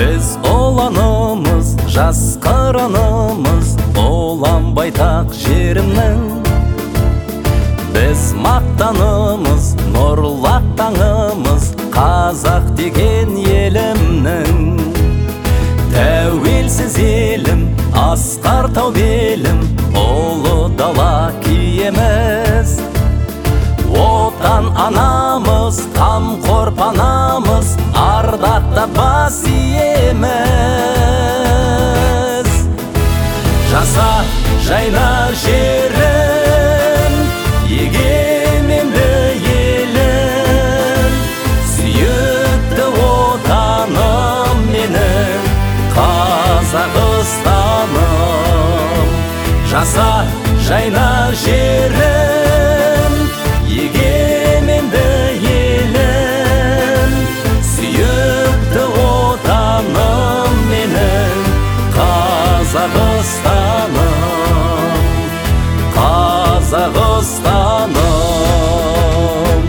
Біз оланымыз, жас қыранымыз, олан байтақ жерімнің. Біз мақтанымыз, нұрлақ таңымыз, қазақ деген елімнің. Тәуелсіз елім, асқар тау белім, ұлы дала киеміз. Отан анамыз, қамқор панамыз, ардақта бас иеміз. Жаса жайнар жерім, егеменді елім, сүйікті отаным менің, Қазақстаным. Жаса жайнар жерім, егеменді елім, сүйікті отаным менің, Қазақстаным, Қазақстаным.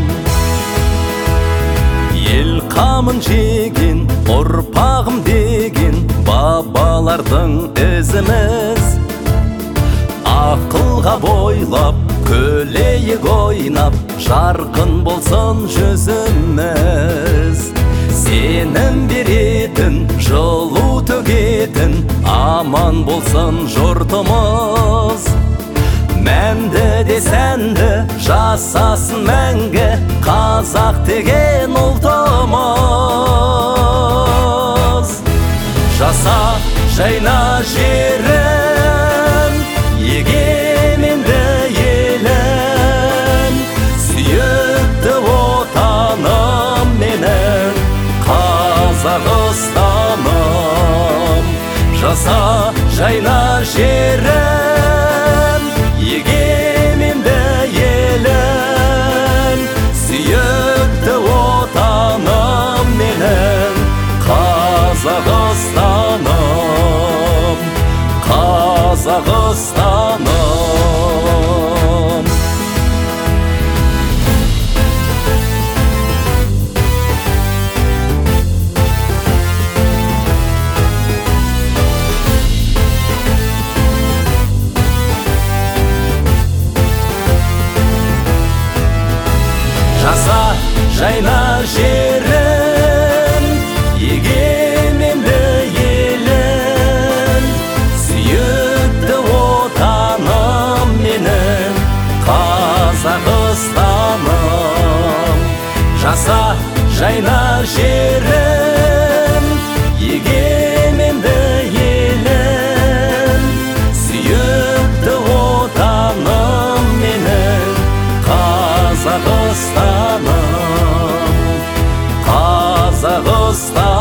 Ел қамын жеген, ұрпағым деген бабалардың ізіміз. Ақылға бойлап, көлейік ойнап, жарқын болсын жүзіміз. Сенім беретін, жылу төгетін, аман болсын жұртымыз. Мәнді де сәнді жасасын мәңгі, қазақ деген ұлтымыз. Жаса жайна жерім, егеменді елім, сүйікті отаным менің, Қазақстаным. Жаса жайна жерім, егеменді елім, сүйікті отаным менің, Қазақстаным, Қазақстаным. Жаса жайнар жерім, егеменді елім, сүйікті отаным менің, Қазақстаным. Жаса жайнар жерім, егеменді елім, сүйікті отаным менің, Қазақстаным, Қазақстан.